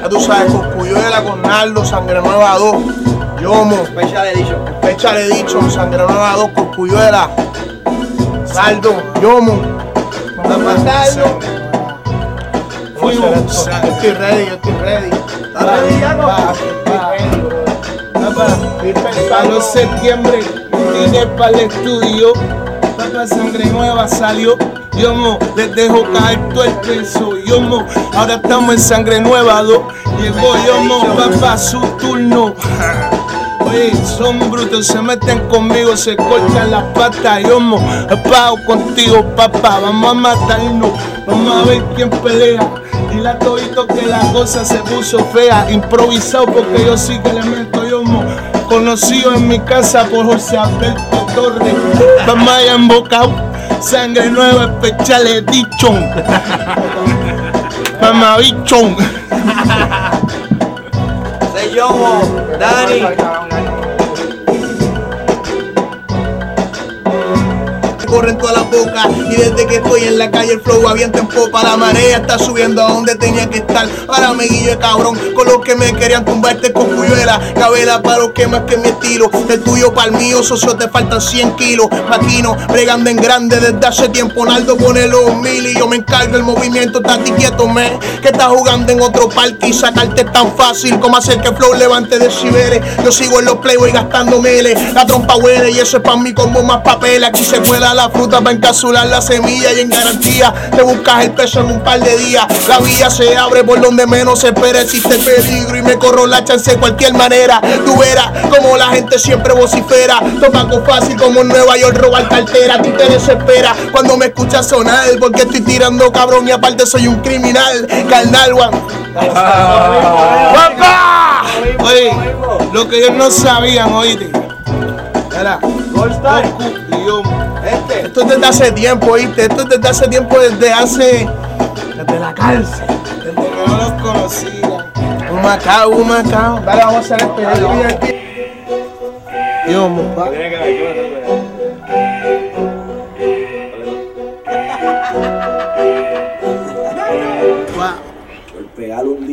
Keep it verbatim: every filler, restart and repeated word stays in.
Ya tú sabes, Cosculluela con Naldo, Sangre Nueva dos. Yomo. Special Edition. Special Edition, Sangre Nueva dos, Cosculluela. Saldo, Yomo. Vamos a matarlo. Fuimos. Yo estoy ready, yo estoy ready. ¿Estás ready, Yaco? Para los septiembre, vine para el estudio. Papá, Sangre Nueva salió. Yomo, les dejo caer todo el peso. Yomo, ahora estamos en Sangre Nueva dos. Llegó Yomo, papá, su turno. Oye, son brutos, se meten conmigo, se cortan las patas. Yomo, he pagado contigo, papá, vamos a matarnos. Vamos a ver quién pelea. Dile a todito que la cosa se puso fea. Improvisado porque yo sí que le meto, Yomo. Conocido en mi casa por José Alberto Torres. Vamos allá embocado. Sangre Nueva, Special Edition. Mamabichón. Soy Yomo, Dani. Corren toda la boca y desde que estoy en la calle el flow avienta en popa. La marea está subiendo a donde tenía que estar. Ahora me guillo cabrón con los que me querían tumbarte con Cosculluela. Cabela para los que más que mi estilo. El tuyo para el mío, socio, te faltan cien kilos. Maquino, bregando en grande desde hace tiempo. Naldo pone los mil y yo me encargo el movimiento. Tati quieto, me que estás jugando en otro parque y sacarte es tan fácil como hacer que el flow levante decibeles. Yo sigo en los playboys gastando miles. La trompa huele y eso es para mí como más papel. Aquí se cuela la fruta para encapsular la semilla y en garantía te buscas el peso en un par de días. La vía se abre por donde menos se espera, existe peligro y me corro la chance de cualquier manera. Tú verás como la gente siempre vocifera. Tomaco fácil como en Nueva York robar cartera. Tú te desesperas cuando me escuchas sonar porque estoy tirando cabrón y aparte soy un criminal. Carnal, Juan. ¡Papá! Oye, lo que ellos no sabían, oíste. Era Goku y Yomo. Este. Esto es desde hace tiempo, ¿oíste? Esto es desde hace tiempo, desde hace... Desde la cárcel. Desde que no los conocía. Un Macao, un Macao. Dale, vamos a hacer el pedido. Yomo, pa.